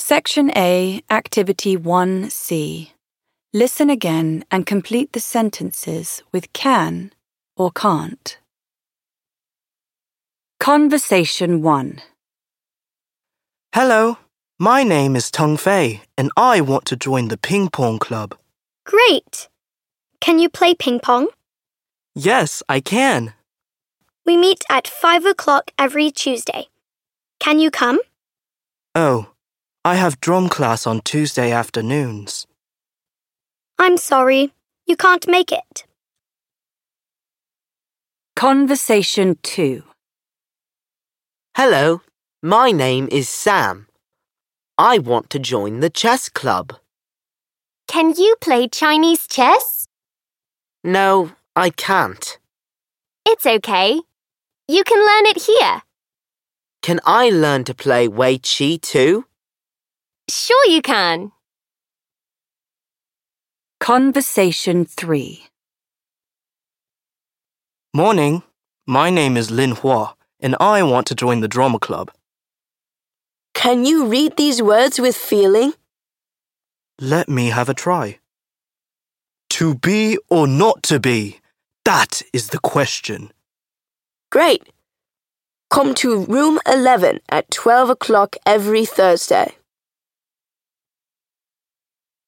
Section A, Activity 1C. Listen again and complete the sentences with can or can't. Conversation 1. Hello, my name is Teng Fei and I want to join the ping pong club. Great! Can you play ping pong? Yes, I can. We meet at 5 o'clock every Tuesday. Can you come? Oh, I have drum class on Tuesday afternoons. I'm sorry, you can't make it. Conversation 2. Hello, my name is Sam. I want to join the chess club. Can you play Chinese chess? No, I can't. It's okay. You can learn it here. Can I learn to play Wei Qi too? Sure you can. Conversation 3. Morning, my name is Lin Hua and I want to join the drama club. Can you read these words with feeling? Let me have a try. To be or not to be? That is the question. Great. Come to room 11 at 12 o'clock every Thursday.